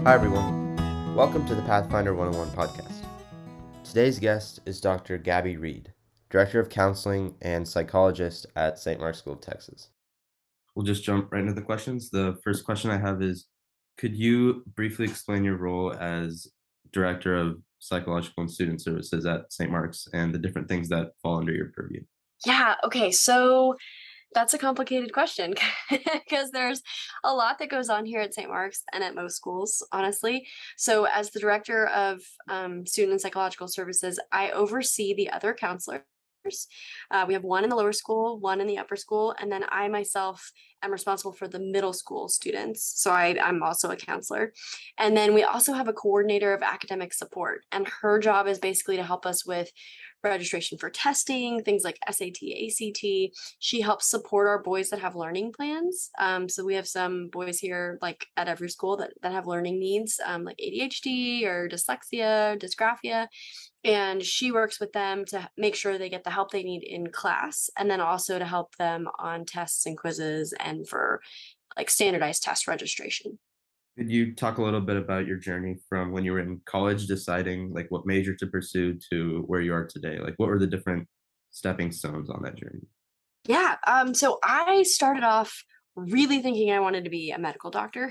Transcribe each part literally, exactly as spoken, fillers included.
Hi, everyone. Welcome to the Pathfinder one oh one podcast. Today's guest is Doctor Gabby Reed, Director of Counseling and Psychologist at Saint Mark's School of Texas. We'll just jump right into the questions. The first question I have is, could you briefly explain your role as Director of Psychological and Student Services at Saint Mark's and the different things that fall under your purview? Yeah, okay. So that's a complicated question because there's a lot that goes on here at Saint Mark's and at most schools, honestly. So, as the director of um, student and psychological services, I oversee the other counselors. Uh, we have one in the lower school, one in the upper school, and then I myself am responsible for the middle school students. So I, I'm also a counselor. And then we also have a coordinator of academic support, and her job is basically to help us with registration for testing, things like S A T, A C T. She helps support our boys that have learning plans. Um, so we have some boys here, like at every school, that, that have learning needs, um, like A D H D or dyslexia, dysgraphia. And she works with them to make sure they get the help they need in class, and then also to help them on tests and quizzes and for like standardized test registration. Could you talk a little bit about your journey from when you were in college, deciding like what major to pursue to where you are today? Like, what were the different stepping stones on that journey? Yeah. Um, so I started off really thinking I wanted to be a medical doctor.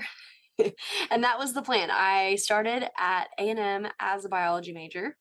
And that was the plan. I started at A and M as a biology major,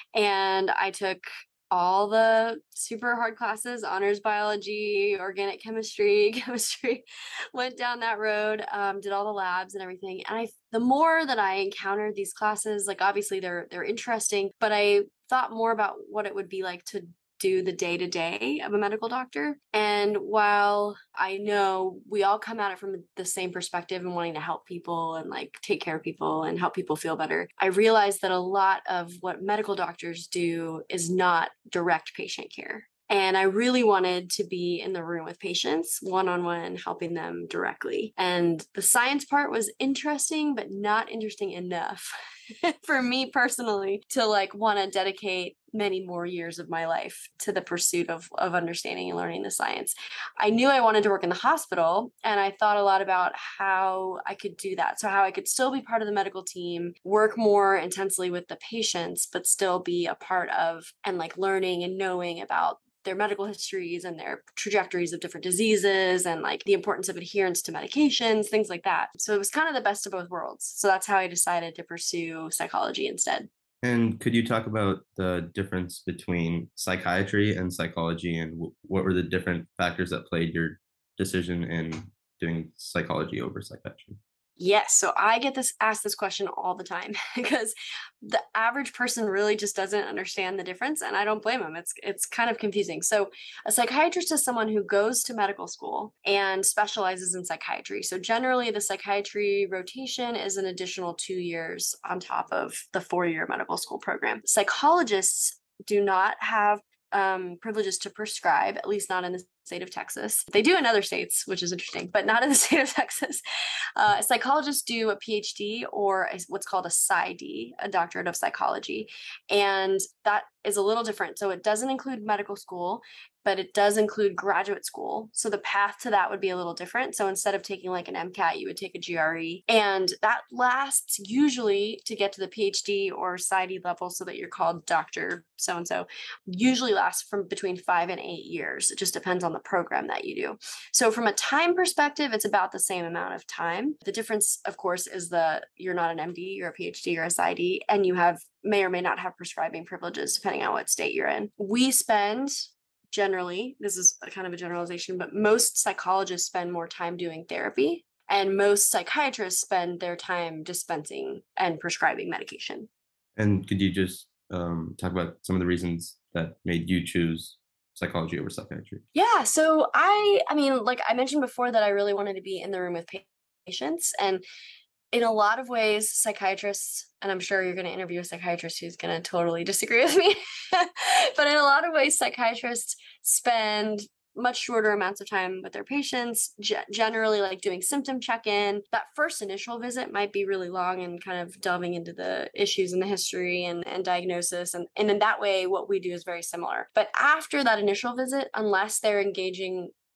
and I took all the super hard classes, honors biology, organic chemistry, chemistry, went down that road, um, did all the labs and everything. And I, the more that I encountered these classes, like obviously they're they're interesting, but I thought more about what it would be like to do the day to day of a medical doctor. And while I know we all come at it from the same perspective and wanting to help people and like take care of people and help people feel better, I realized that a lot of what medical doctors do is not direct patient care. And I really wanted to be in the room with patients, one on one, helping them directly. And the science part was interesting, but not interesting enough for me personally to like want to dedicate many more years of my life to the pursuit of, of understanding and learning the science. I knew I wanted to work in the hospital, and I thought a lot about how I could do that. So, how I could still be part of the medical team, work more intensely with the patients, but still be a part of and like learning and knowing about their medical histories and their trajectories of different diseases and like the importance of adherence to medications, things like that. So it was kind of the best of both worlds. So that's how I decided to pursue psychology instead. And could you talk about the difference between psychiatry and psychology, and w- what were the different factors that played your decision in doing psychology over psychiatry? Yes, so I get this asked this question all the time because the average person really just doesn't understand the difference, and I don't blame them. It's it's kind of confusing. So, a psychiatrist is someone who goes to medical school and specializes in psychiatry. So, generally the psychiatry rotation is an additional two years on top of the four-year medical school program. Psychologists do not have um, privileges to prescribe, at least not in the state of Texas. They do in other states, which is interesting, but not in the state of Texas. Uh, psychologists do a PhD or a, what's called a PsyD, a doctorate of psychology. And that is a little different. So it doesn't include medical school, but it does include graduate school. So the path to that would be a little different. So instead of taking like an MCAT, you would take a G R E. And that lasts usually to get to the PhD or PsyD level so that you're called Doctor so and so, usually lasts from between five and eight years. It just depends on the program that you do. So from a time perspective, it's about the same amount of time. The difference, of course, is that you're not an M D, you're a PhD or a PsyD, and you have may or may not have prescribing privileges depending on what state you're in. We spend generally, this is a kind of a generalization, but most psychologists spend more time doing therapy, and most psychiatrists spend their time dispensing and prescribing medication. And could you just um, talk about some of the reasons that made you choose psychology over psychiatry? Yeah, so I I mean, like I mentioned before that I really wanted to be in the room with pa- patients, and in a lot of ways psychiatrists, and I'm sure you're going to interview a psychiatrist who's going to totally disagree with me, but in a lot of ways psychiatrists spend much shorter amounts of time with their patients, ge- generally like doing symptom check-in. That first initial visit might be really long and kind of delving into the issues and the history and, and diagnosis. And, and in that way, what we do is very similar. But after that initial visit, unless they're engaging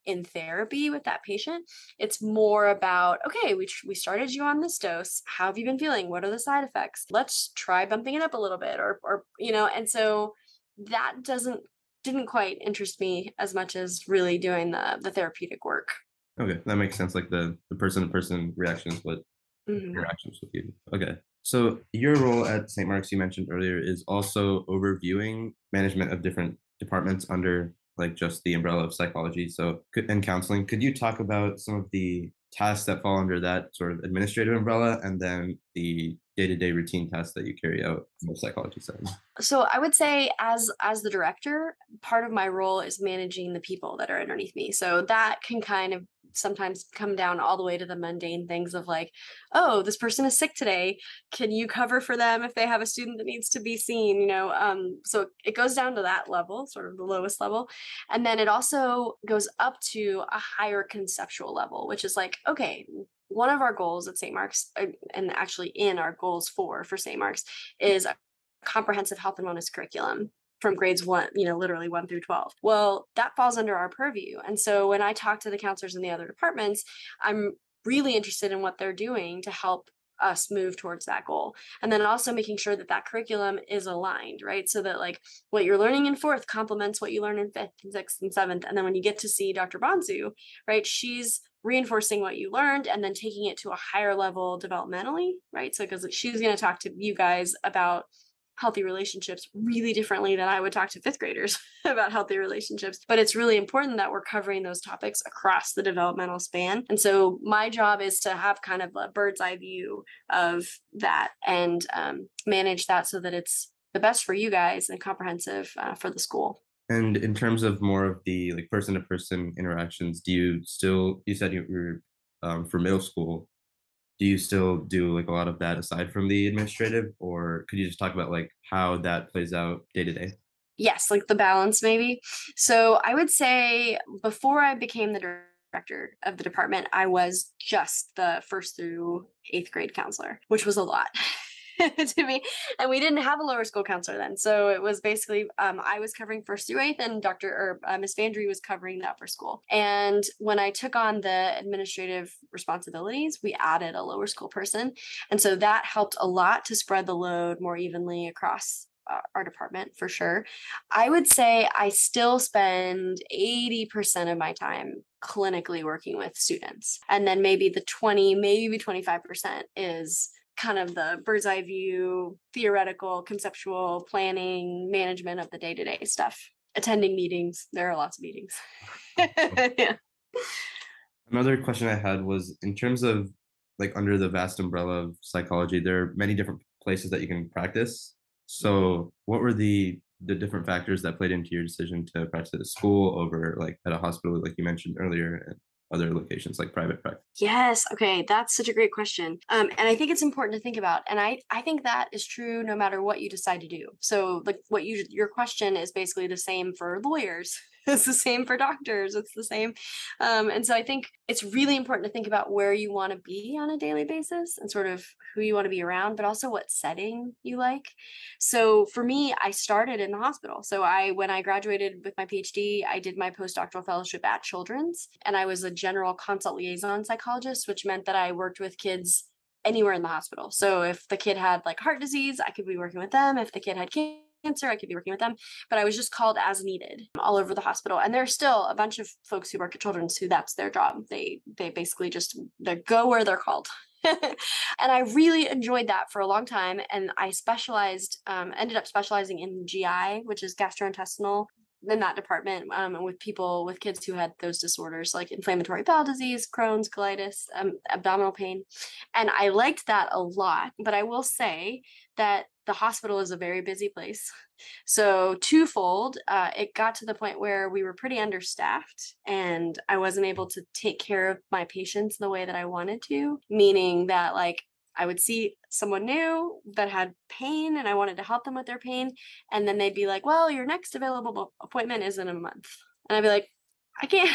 in therapy with that patient. It's more about, okay, we, tr- we started you on this dose. How have you been feeling? What are the side effects? Let's try bumping it up a little bit, or, or, you know, and so that doesn't, didn't quite interest me as much as really doing the, the therapeutic work. Okay, that makes sense. Like the the person to person reaction is what Mhm. interactions with you. Okay. So your role at Saint Mark's you mentioned earlier is also overviewing management of different departments under like just the umbrella of psychology. So could, and counseling. Could you talk about some of the tasks that fall under that sort of administrative umbrella and then the day-to-day routine tasks that you carry out in the psychology setting? So I would say as as the director, part of my role is managing the people that are underneath me. So that can kind of sometimes come down all the way to the mundane things of like, oh, this person is sick today. Can you cover for them if they have a student that needs to be seen? You know, um, so it goes down to that level, sort of the lowest level. And then it also goes up to a higher conceptual level, which is like, okay, one of our goals at Saint Mark's, uh, and actually in our goals for for Saint Mark's, is comprehensive health and wellness curriculum from grades one, you know, literally one through twelve. Well, that falls under our purview. And so when I talk to the counselors in the other departments, I'm really interested in what they're doing to help us move towards that goal. And then also making sure that that curriculum is aligned, right? So that like what you're learning in fourth complements what you learn in fifth and sixth and seventh. And then when you get to see Doctor Bonsu, right, she's reinforcing what you learned and then taking it to a higher level developmentally, right? So because she's going to talk to you guys about healthy relationships really differently than I would talk to fifth graders about healthy relationships. But it's really important that we're covering those topics across the developmental span. And so my job is to have kind of a bird's eye view of that and um, manage that so that it's the best for you guys and comprehensive uh, for the school. And in terms of more of the like person to person interactions, do you still, you said you were um, for middle school, do you still do like a lot of that aside from the administrative, or could you just talk about like how that plays out day to day? Yes, like the balance maybe. So I would say before I became the director of the department, I was just the first through eighth grade counselor, which was a lot. To me, and we didn't have a lower school counselor then, so it was basically um, I was covering first through eighth, and Doctor or uh, Miss Vandry was covering the upper school. And when I took on the administrative responsibilities, we added a lower school person, and so that helped a lot to spread the load more evenly across uh, our department for sure. I would say I still spend eighty percent of my time clinically working with students, and then maybe the twenty, maybe twenty-five percent is kind of the bird's eye view, theoretical, conceptual planning, management of the day to day stuff, attending meetings. There are lots of meetings. Yeah. Another question I had was in terms of like under the vast umbrella of psychology, there are many different places that you can practice. So, what were the the different factors that played into your decision to practice at a school over like at a hospital, like you mentioned earlier, and other locations like private practice? Yes. Okay. That's such a great question. Um, and I think it's important to think about. And I, I think that is true no matter what you decide to do. So like what you, your question is basically the same for lawyers. It's the same for doctors. It's the same. Um, and so I think it's really important to think about where you want to be on a daily basis and sort of who you want to be around, but also what setting you like. So for me, I started in the hospital. So I, when I graduated with my PhD, I did my postdoctoral fellowship at Children's, and I was a general consult liaison psychologist, which meant that I worked with kids anywhere in the hospital. So if the kid had like heart disease, I could be working with them. If the kid had cancer, I could be working with them, but I was just called as needed all over the hospital. And there's still a bunch of folks who work at Children's who that's their job. They they basically just they go where they're called. And I really enjoyed that for a long time. And I specialized, um, ended up specializing in G I, which is gastrointestinal, in that department, um, with people with kids who had those disorders like inflammatory bowel disease, Crohn's, colitis, um, abdominal pain. And I liked that a lot. But I will say that the hospital is a very busy place. So, twofold, uh, it got to the point where we were pretty understaffed and I wasn't able to take care of my patients the way that I wanted to, meaning that, like, I would see someone new that had pain and I wanted to help them with their pain. And then they'd be like, well, your next available appointment is in a month. And I'd be like, I can't.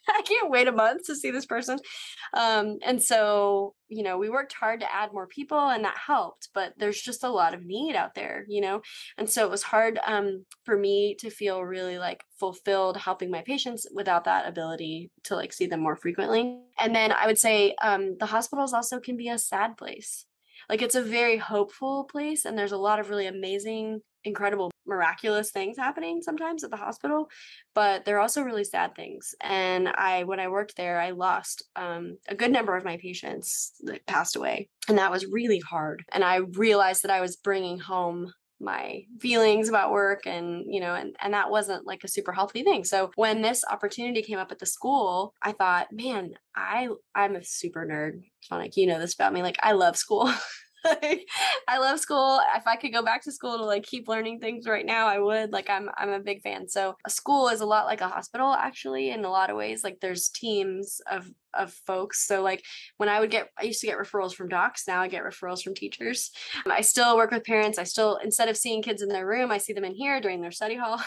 I can't wait a month to see this person. Um, and so, you know, we worked hard to add more people and that helped, but there's just a lot of need out there, you know? And so it was hard um, for me to feel really like fulfilled helping my patients without that ability to like see them more frequently. And then I would say um, the hospitals also can be a sad place. Like it's a very hopeful place, and there's a lot of really amazing, incredible, miraculous things happening sometimes at the hospital, but there are also really sad things. And I, when I worked there, I lost um, a good number of my patients that passed away, and that was really hard. And I realized that I was bringing home my feelings about work, and you know and and that wasn't like a super healthy thing. So when this opportunity came up at the school, I thought, man, i i'm a super nerd, Sonic, you know this about me. Like I love school. Like, I love school. If I could go back to school to like keep learning things right now, I would. Like I'm I'm a big fan. So a school is a lot like a hospital actually in a lot of ways. Like there's teams of of folks. So like when I would get I used to get referrals from docs, now I get referrals from teachers. Um, I still work with parents. I still, instead of seeing kids in their room, I see them in here during their study hall.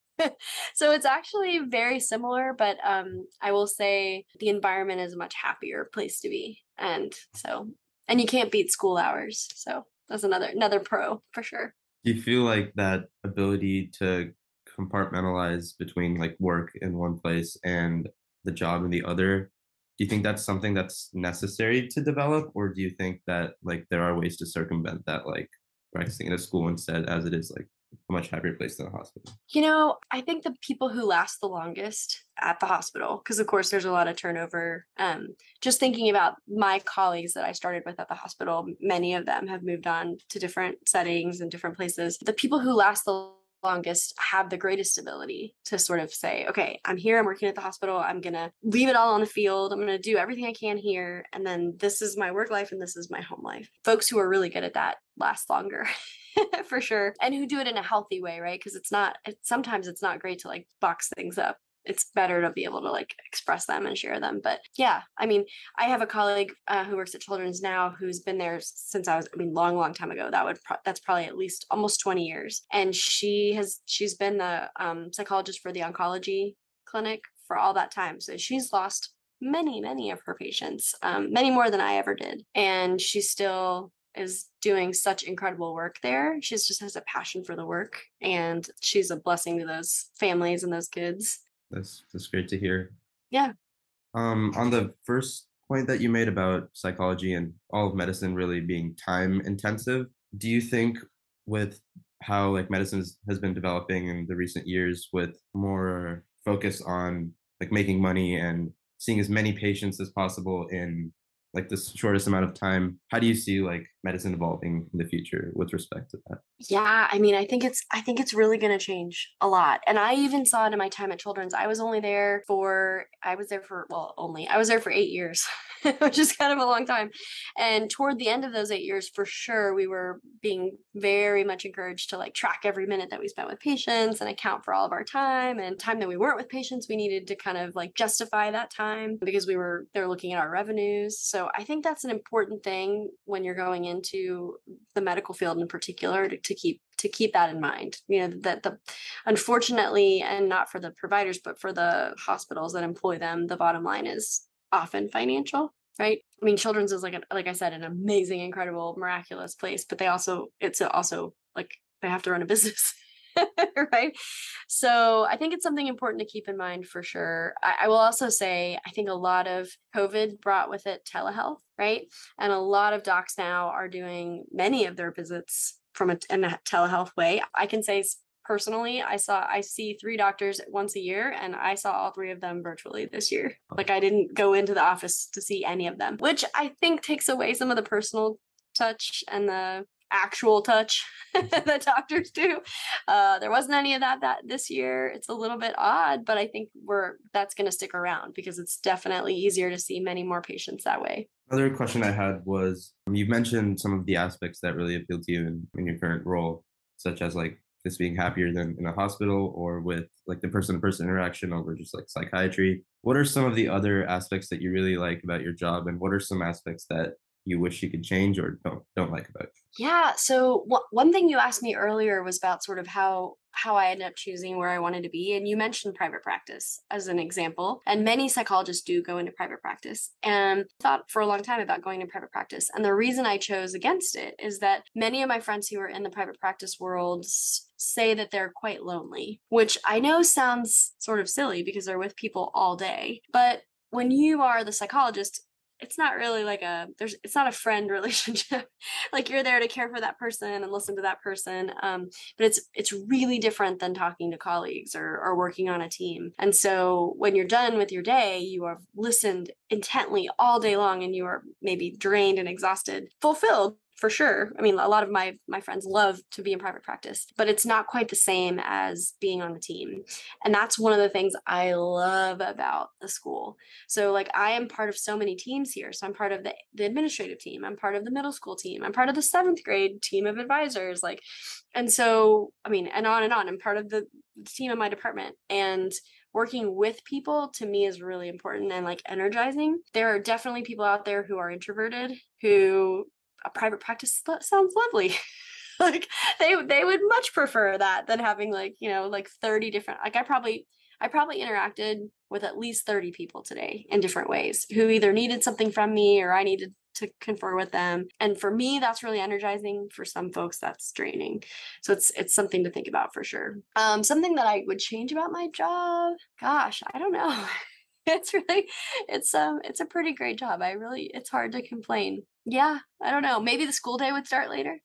So it's actually very similar, but um, I will say the environment is a much happier place to be. And so, and you can't beat school hours. So that's another another pro for sure. Do you feel like that ability to compartmentalize between like work in one place and the job in the other, do you think that's something that's necessary to develop, or do you think that like there are ways to circumvent that, like practicing in a school instead, as it is like a much happier place than a hospital? You know, I think the people who last the longest at the hospital, because of course there's a lot of turnover. Um, just thinking about my colleagues that I started with at the hospital, many of them have moved on to different settings and different places. The people who last the longest have the greatest ability to sort of say, okay, I'm here, I'm working at the hospital, I'm gonna leave it all on the field, I'm gonna do everything I can here, and then this is my work life and this is my home life. Folks who are really good at that last longer. For sure. And who do it in a healthy way, right? Because it's not, it, sometimes it's not great to like box things up. It's better to be able to like express them and share them. But yeah, I mean, I have a colleague uh, who works at Children's now who's been there since I was, I mean, long, long time ago. That would, pro- that's probably at least almost twenty years. And she has, she's been the um, psychologist for the oncology clinic for all that time. So she's lost many, many of her patients, um, many more than I ever did. And she still is doing such incredible work there. She just has a passion for the work, and she's a blessing to those families and those kids. That's that's great to hear. Yeah. Um, on the first point that you made about psychology and all of medicine really being time intensive, do you think with how like medicine is- has been developing in the recent years with more focus on like making money and seeing as many patients as possible in like the shortest amount of time, how do you see like medicine evolving in the future with respect to that? Yeah, I mean, I think it's I think it's really going to change a lot. And I even saw it in my time at Children's. I was only there for I was there for well, only. I was there for eight years, which is kind of a long time. And toward the end of those eight years, for sure, we were being very much encouraged to like track every minute that we spent with patients and account for all of our time, and time that we weren't with patients, we needed to kind of like justify that time because we were they're looking at our revenues. So I think that's an important thing when you're going into the medical field in particular, to, to keep to keep that in mind. You know, that the unfortunately, and not for the providers, but for the hospitals that employ them, the bottom line is often financial, right? I mean, Children's is like a, like I said, an amazing, incredible, miraculous place, but they also it's also like they have to run a business. Right. So I think it's something important to keep in mind for sure. I, I will also say, I think a lot of COVID brought with it telehealth, right? And a lot of docs now are doing many of their visits from a, in a telehealth way. I can say personally, I saw, I see three doctors once a year, and I saw all three of them virtually this year. Like I didn't go into the office to see any of them, which I think takes away some of the personal touch and the actual touch that doctors do. Uh, there wasn't any of that that this year. It's a little bit odd, but I think we're that's going to stick around because it's definitely easier to see many more patients that way. Another question I had was um, you mentioned some of the aspects that really appeal to you in, in your current role, such as like just being happier than in a hospital or with like the person to person interaction over just like psychiatry. What are some of the other aspects that you really like about your job, and what are some aspects that you wish you could change or don't don't like about it? Yeah. So wha- one thing you asked me earlier was about sort of how how I ended up choosing where I wanted to be, and you mentioned private practice as an example. And many psychologists do go into private practice, and I thought for a long time about going to private practice. And the reason I chose against it is that many of my friends who are in the private practice world s- say that they're quite lonely, which I know sounds sort of silly because they're with people all day, but when you are the psychologist, it's not really like a there's it's not a friend relationship. Like you're there to care for that person and listen to that person, um, but it's it's really different than talking to colleagues or or working on a team. And so when you're done with your day, you have listened intently all day long, and you are maybe drained and exhausted, fulfilled for sure. I mean, a lot of my my friends love to be in private practice, but it's not quite the same as being on the team. And that's one of the things I love about the school. So like I am part of so many teams here. So I'm part of the, the administrative team. I'm part of the middle school team. I'm part of the seventh grade team of advisors. Like, and so, I mean, and on and on. I'm part of the, the team in my department. And working with people to me is really important and like energizing. There are definitely people out there who are introverted who a private practice sounds lovely. Like they they would much prefer that than having like, you know, like thirty different like I probably I probably interacted with at least thirty people today in different ways who either needed something from me or I needed to confer with them. And for me, that's really energizing. For some folks, that's draining. So it's it's something to think about for sure. Um, something that I would change about my job, gosh, I don't know. It's really it's um it's a pretty great job. I really it's hard to complain. Yeah, I don't know. Maybe the school day would start later.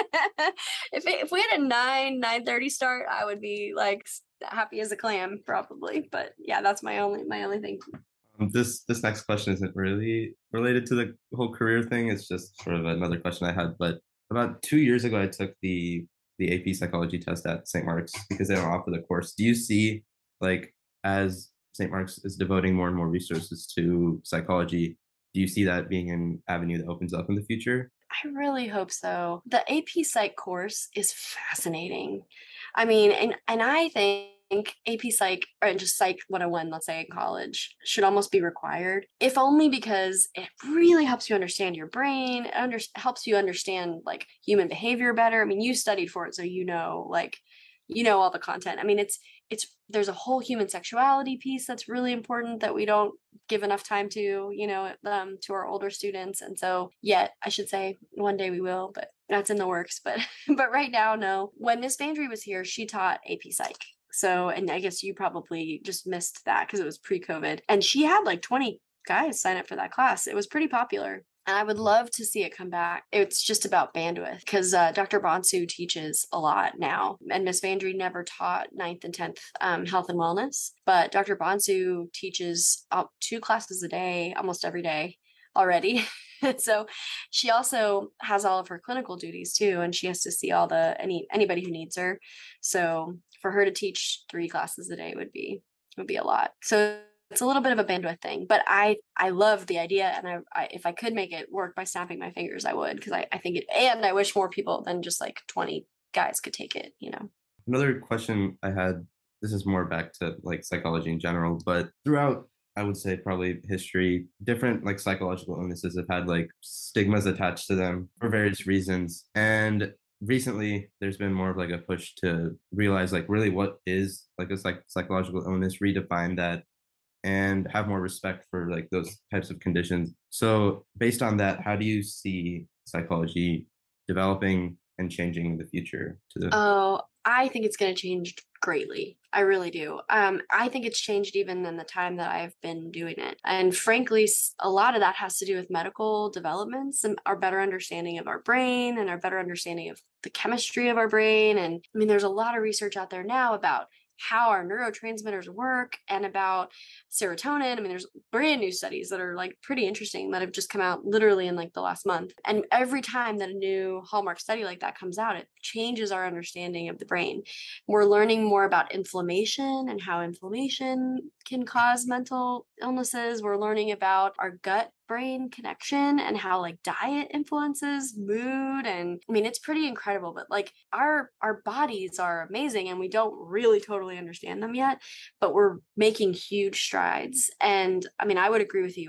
if it, if we had a nine nine thirty start, I would be like s- happy as a clam probably. But yeah, that's my only my only thing. Um, this this next question isn't really related to the whole career thing. It's just sort of another question I had. But about two years ago, I took the the A P psychology test at Saint Mark's because they don't offer the course. Do you see, like, as Saint Mark's is devoting more and more resources to psychology, do you see that being an avenue that opens up in the future? I really hope so. The A P Psych course is fascinating. I mean, and and I think A P Psych or just Psych one oh one, let's say in college, should almost be required, if only because it really helps you understand your brain, it under, helps you understand like human behavior better. I mean, you studied for it, so you know, like, you know all the content. I mean, it's it's there's a whole human sexuality piece that's really important that we don't give enough time to, you know, um, to our older students. And so, yet, I should say, one day we will, but that's in the works. But but right now, no. When Miss Bandry was here, she taught A P Psych. So, and I guess you probably just missed that because it was pre-COVID, and she had like twenty guys sign up for that class. It was pretty popular. And I would love to see it come back. It's just about bandwidth because uh, Doctor Bonsu teaches a lot now. And Miss Vandry never taught ninth and tenth um, health and wellness, but Doctor Bonsu teaches uh, two classes a day, almost every day already. So she also has all of her clinical duties too, and she has to see all the any anybody who needs her. So for her to teach three classes a day would be would be a lot. So it's a little bit of a bandwidth thing, but I I love the idea, and I, I if I could make it work by snapping my fingers, I would because I I think it, and I wish more people than just like twenty guys could take it. You know. Another question I had, this is more back to like psychology in general, but throughout, I would say probably history, different like psychological illnesses have had like stigmas attached to them for various reasons. And recently, there's been more of like a push to realize like really what is like a psych- psychological illness, redefine that, and have more respect for like those types of conditions. So, based on that, how do you see psychology developing and changing in the future to the Oh, I think it's going to change greatly. I really do. Um, I think it's changed even in the time that I've been doing it. And frankly, s- a lot of that has to do with medical developments and our better understanding of our brain and our better understanding of the chemistry of our brain. And I mean, there's a lot of research out there now about how our neurotransmitters work and about serotonin. I mean, there's brand new studies that are like pretty interesting that have just come out literally in like the last month. And every time that a new hallmark study like that comes out, it changes our understanding of the brain. We're learning more about inflammation and how inflammation can cause mental illnesses. We're learning about our gut brain connection and how like diet influences mood. And I mean, it's pretty incredible, but like our our bodies are amazing and we don't really totally understand them yet, but we're making huge strides. And I mean, I would agree with you. I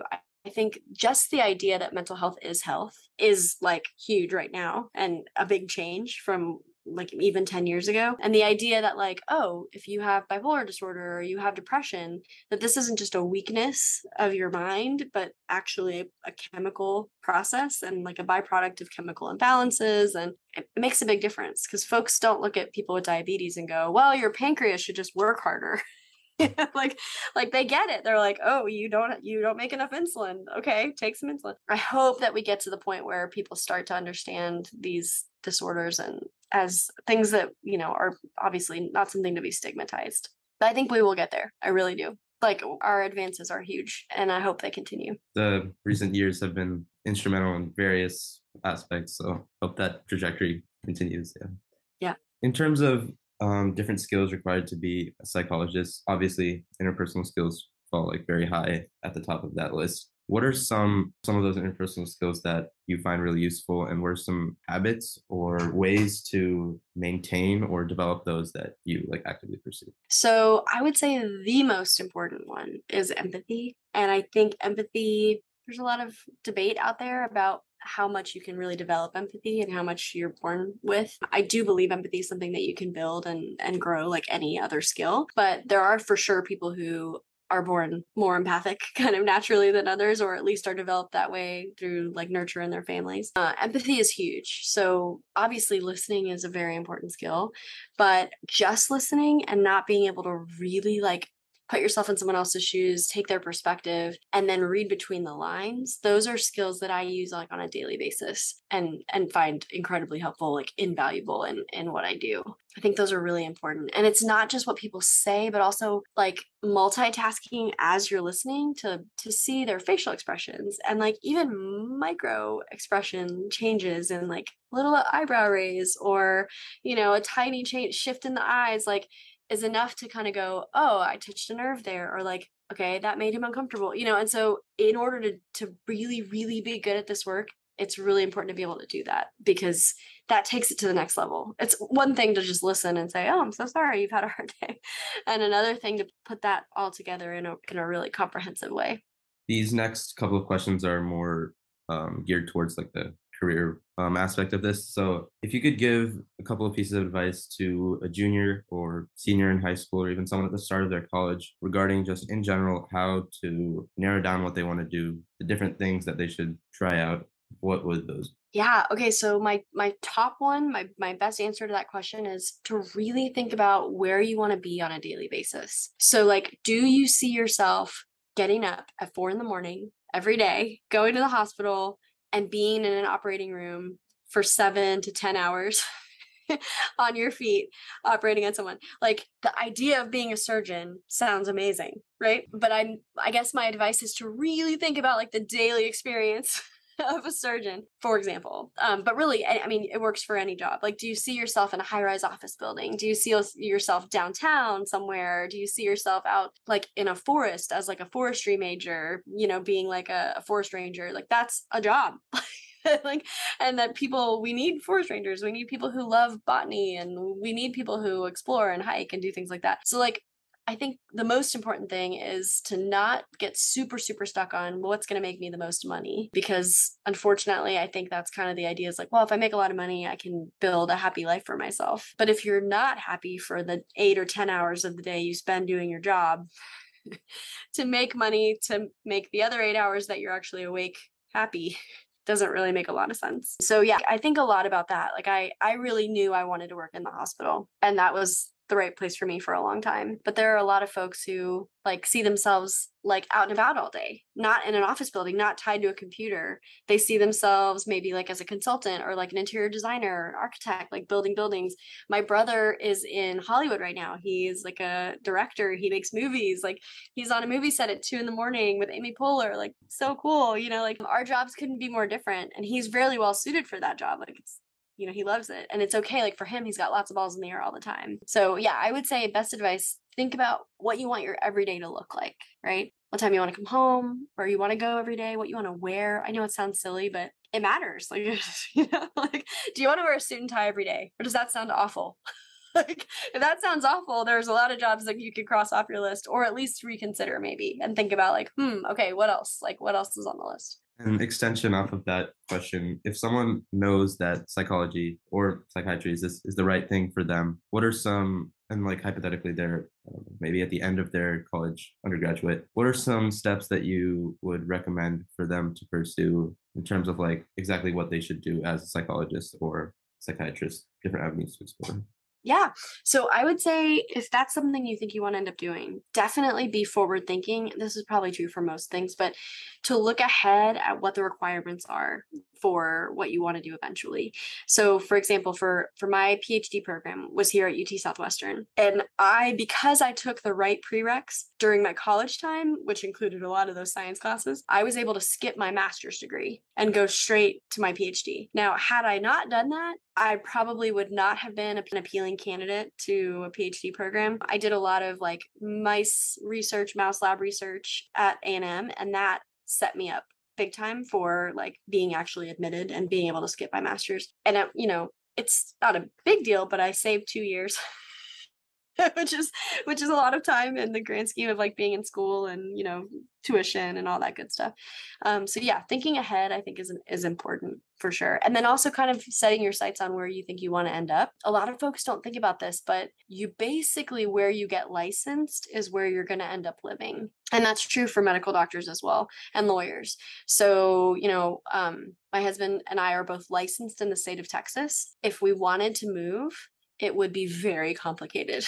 I think just the idea that mental health is health is like huge right now and a big change from like even ten years ago. And the idea that, like, oh, if you have bipolar disorder or you have depression, that this isn't just a weakness of your mind, but actually a chemical process and like a byproduct of chemical imbalances. And it makes a big difference because folks don't look at people with diabetes and go, well, your pancreas should just work harder. like like they get it. They're like, oh, you don't you don't make enough insulin. Okay, take some insulin. I hope that we get to the point where people start to understand these disorders and as things that, you know, are obviously not something to be stigmatized. But I think we will get there. I really do. Like, our advances are huge and I hope they continue. The recent years have been instrumental in various aspects, so hope that trajectory continues. Yeah. Yeah. In terms of um, different skills required to be a psychologist, obviously interpersonal skills fall like very high at the top of that list. What are some some of those interpersonal skills that you find really useful, and what are some habits or ways to maintain or develop those that you like actively pursue? So I would say the most important one is empathy. And I think empathy, there's a lot of debate out there about how much you can really develop empathy and how much you're born with. I do believe empathy is something that you can build and, and grow like any other skill. But there are for sure people who are born more empathic kind of naturally than others, or at least are developed that way through like nurture in their families. Uh, empathy is huge. So obviously listening is a very important skill, but just listening and not being able to really like put yourself in someone else's shoes, take their perspective, and then read between the lines. Those are skills that I use like on a daily basis and and find incredibly helpful, like invaluable in in what I do. I think those are really important. And it's not just what people say, but also like multitasking as you're listening to to see their facial expressions and like even micro expression changes and like little eyebrow raise or, you know, a tiny change shift in the eyes, like is enough to kind of go, oh, I touched a nerve there, or like, okay, that made him uncomfortable, you know. And so in order to to really, really be good at this work, it's really important to be able to do that because that takes it to the next level. It's one thing to just listen and say, oh, I'm so sorry, you've had a hard day. And another thing to put that all together in a in a really comprehensive way. These next couple of questions are more um, geared towards like the career um, aspect of this. So, if you could give a couple of pieces of advice to a junior or senior in high school, or even someone at the start of their college, regarding just in general how to narrow down what they want to do, the different things that they should try out, what would those be? Yeah, okay, so my my top one, my my best answer to that question is to really think about where you want to be on a daily basis. So like, do you see yourself getting up at four in the morning every day, going to the hospital and being in an operating room for seven to ten hours on your feet operating on someone? Like, the idea of being a surgeon sounds amazing, right? But I'm I guess my advice is to really think about like the daily experience of a surgeon, for example. Um, but really, I, I mean, it works for any job. Like, do you see yourself in a high-rise office building? Do you see yours- yourself downtown somewhere? Do you see yourself out like in a forest as like a forestry major, you know, being like a, a forest ranger? Like, that's a job. Like, and that people, we need forest rangers, we need people who love botany, and we need people who explore and hike and do things like that. So like, I think the most important thing is to not get super, super stuck on what's going to make me the most money. Because unfortunately, I think that's kind of the idea is like, well, if I make a lot of money, I can build a happy life for myself. But if you're not happy for the eight or ten hours of the day you spend doing your job, to make money to make the other eight hours that you're actually awake happy doesn't really make a lot of sense. So yeah, I think a lot about that. Like I I really knew I wanted to work in the hospital, and that was the right place for me for a long time. But there are a lot of folks who like see themselves like out and about all day, not in an office building, not tied to a computer. They see themselves maybe like as a consultant or like an interior designer, architect, like building buildings. My brother is in Hollywood right now. He's like a director. He makes movies. Like, he's on a movie set at two in the morning with Amy Poehler. Like, so cool. You know, like our jobs couldn't be more different. And he's really well suited for that job. Like, it's, you know, he loves it. And it's okay. Like, for him, he's got lots of balls in the air all the time. So yeah, I would say best advice, think about what you want your everyday to look like, right? What time you want to come home, where you want to go every day, what you want to wear. I know it sounds silly, but it matters. Like, you know, like, do you want to wear a suit and tie every day? Or does that sound awful? Like, if that sounds awful, there's a lot of jobs that you could cross off your list, or at least reconsider maybe and think about like, hmm, okay, what else? Like, what else is on the list? An extension off of that question, if someone knows that psychology or psychiatry is this is the right thing for them, what are some, and like hypothetically they're uh, maybe at the end of their college undergraduate, what are some steps that you would recommend for them to pursue in terms of like exactly what they should do as a psychologist or psychiatrist, different avenues to explore? Yeah. So I would say if that's something you think you want to end up doing, definitely be forward thinking. This is probably true for most things, but to look ahead at what the requirements are for what you want to do eventually. So for example, for for my PhD program was here at U T Southwestern. And I because I took the right prereqs during my college time, which included a lot of those science classes, I was able to skip my master's degree and go straight to my PhD. Now, had I not done that, I probably would not have been an appealing candidate to a PhD program. I did a lot of like mice research, mouse lab research at A and M, and that set me up big time for like being actually admitted and being able to skip my master's. And it, you know, it's not a big deal, but I saved two years which is which is a lot of time in the grand scheme of like being in school and you know tuition and all that good stuff. Um, so yeah, thinking ahead I think is is important for sure, and then also kind of setting your sights on where you think you want to end up. A lot of folks don't think about this, but you basically where you get licensed is where you're going to end up living, and that's true for medical doctors as well and lawyers. So you know, um, my husband and I are both licensed in the state of Texas. If we wanted to move, it would be very complicated.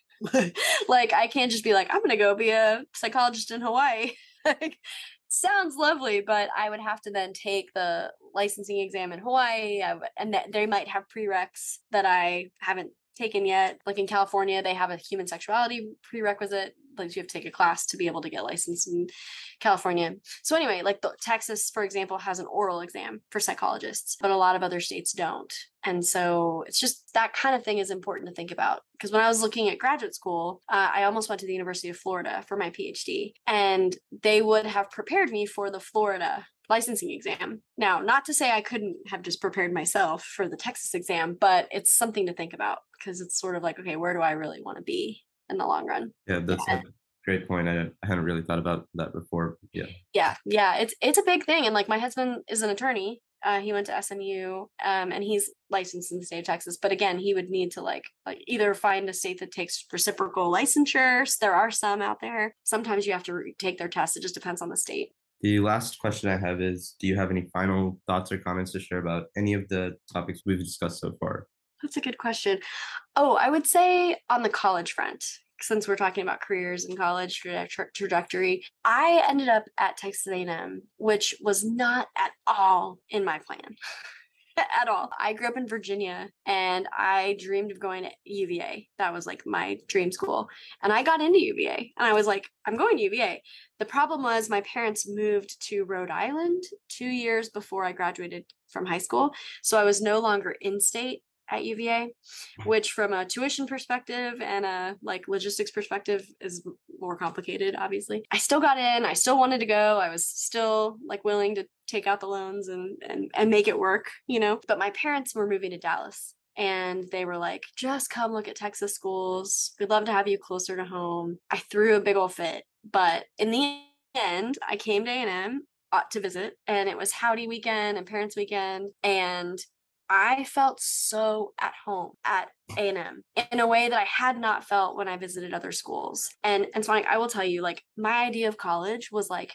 Like, I can't just be like, I'm going to go be a psychologist in Hawaii. Like, sounds lovely, but I would have to then take the licensing exam in Hawaii. I w- and that they might have prereqs that I haven't taken yet. Like in California, they have a human sexuality prerequisite. Like you have to take a class to be able to get licensed in California. So anyway, like the, Texas, for example, has an oral exam for psychologists, but a lot of other states don't. And so it's just that kind of thing is important to think about. Because when I was looking at graduate school, uh, I almost went to the University of Florida for my PhD, and they would have prepared me for the Florida licensing exam. Now, not to say I couldn't have just prepared myself for the Texas exam, but it's something to think about because it's sort of like, okay, where do I really want to be in the long run? Yeah, that's Yeah. a great point. I, I hadn't really thought about that before. Yeah. Yeah, yeah, it's it's a big thing. And like my husband is an attorney. Uh, he went to S M U, um, and he's licensed in the state of Texas. But again, he would need to like like either find a state that takes reciprocal licensures. There are some out there. Sometimes you have to re- take their test. It just depends on the state. The last question I have is, do you have any final thoughts or comments to share about any of the topics we've discussed so far? That's a good question. Oh, I would say on the college front, since we're talking about careers and college traje- trajectory, I ended up at Texas A and M, which was not at all in my plan. At all. I grew up in Virginia and I dreamed of going to U V A. That was like my dream school. And I got into U V A and I was like, I'm going to U V A. The problem was my parents moved to Rhode Island two years before I graduated from high school. So I was no longer in state at U V A, which from a tuition perspective and a like logistics perspective is more complicated, obviously. I still got in, I still wanted to go. I was still like willing to take out the loans and and and make it work, you know. But my parents were moving to Dallas and they were like, just come look at Texas schools. We'd love to have you closer to home. I threw a big old fit, but in the end, I came to A and M uh, to visit, and it was Howdy weekend and Parents Weekend, and I felt so at home at A and M in a way that I had not felt when I visited other schools. And and so like I will tell you, like my idea of college was like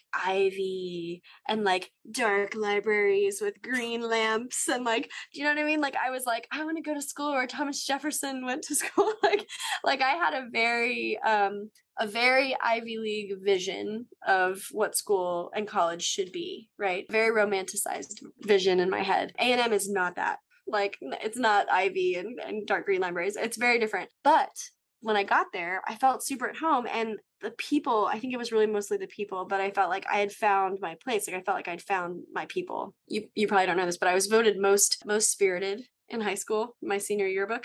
ivy and like dark libraries with green lamps and like, do you know what I mean? Like I was like, I want to go to school where Thomas Jefferson went to school. like like I had a very um a very Ivy League vision of what school and college should be, right? Very romanticized vision in my head. A and M is not that. Like, it's not Ivy and, and dark green libraries. It's very different. But when I got there, I felt super at home. And the people, I think it was really mostly the people, but I felt like I had found my place. Like, I felt like I'd found my people. You, you probably don't know this, but I was voted most, most spirited in high school, my senior yearbook.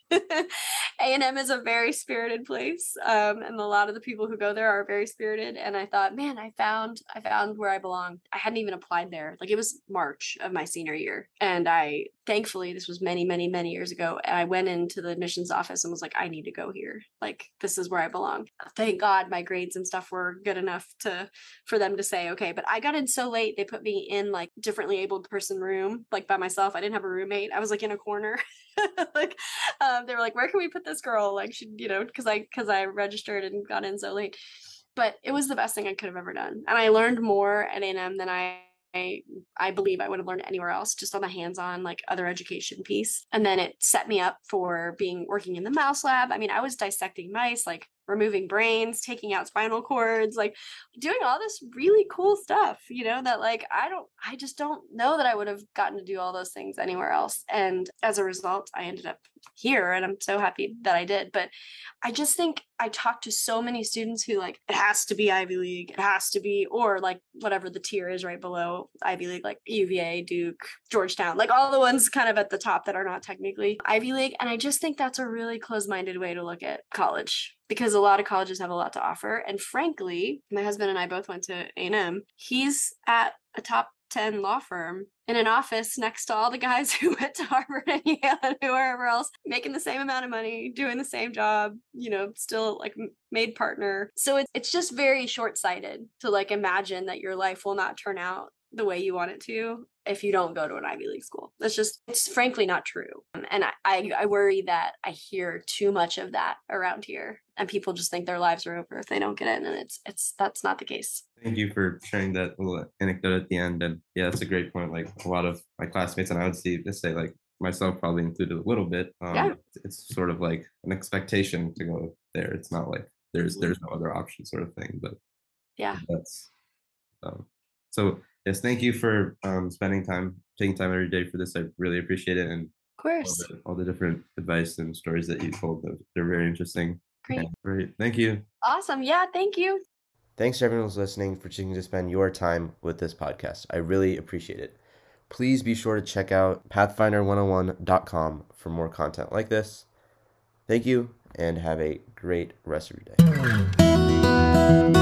A and M is a very spirited place, um, and a lot of the people who go there are very spirited. And I thought, man, I found I found where I belong. I hadn't even applied there. Like it was March of my senior year, and I thankfully this was many, many, many years ago. And I went into the admissions office and was like, I need to go here. Like this is where I belong. Thank God my grades and stuff were good enough to for them to say okay. But I got in so late they put me in like differently abled person room, like by myself. I didn't have a roommate. I was like in a corner. like um, they were like, where can we put this girl? Like she, you know, because I because I registered and got in so late. But it was the best thing I could have ever done, and I learned more at A and M than I. I, I believe I would have learned anywhere else, just on the hands-on like other education piece. And then it set me up for being working in the mouse lab. I mean, I was dissecting mice, like removing brains, taking out spinal cords, like doing all this really cool stuff, you know, that like I don't I just don't know that I would have gotten to do all those things anywhere else. And as a result, I ended up here and I'm so happy that I did. But I just think I talked to so many students who like, it has to be Ivy League, it has to be, or like whatever the tier is right below Ivy League, like U V A, Duke, Georgetown, like all the ones kind of at the top that are not technically Ivy League. And I just think that's a really close-minded way to look at college, because a lot of colleges have a lot to offer. And frankly, my husband and I both went to A and M. He's at a top ten law firm in an office next to all the guys who went to Harvard and Yale and wherever else, making the same amount of money, doing the same job, you know, still like made partner. So it's it's just very short-sighted to like imagine that your life will not turn out the way you want it to if you don't go to an Ivy League school. That's just, it's frankly not true. And I, I, I worry that I hear too much of that around here and people just think their lives are over if they don't get in. And it's, it's, that's not the case. Thank you for sharing that little anecdote at the end. And yeah, that's a great point. Like a lot of my classmates, and I would see this say like myself probably included a little bit. Um, yeah. It's sort of like an expectation to go there. It's not like there's, mm-hmm. there's no other option sort of thing, but yeah, that's, um, so yes, thank you for um, spending time, taking time every day for this. I really appreciate it. And of course, all the, all the different advice and stories that you told, they're very interesting. Great. Yeah, great. Thank you. Awesome. Yeah, thank you. Thanks to everyone who's listening for choosing to spend your time with this podcast. I really appreciate it. Please be sure to check out pathfinder one oh one dot com for more content like this. Thank you, and have a great rest of your day.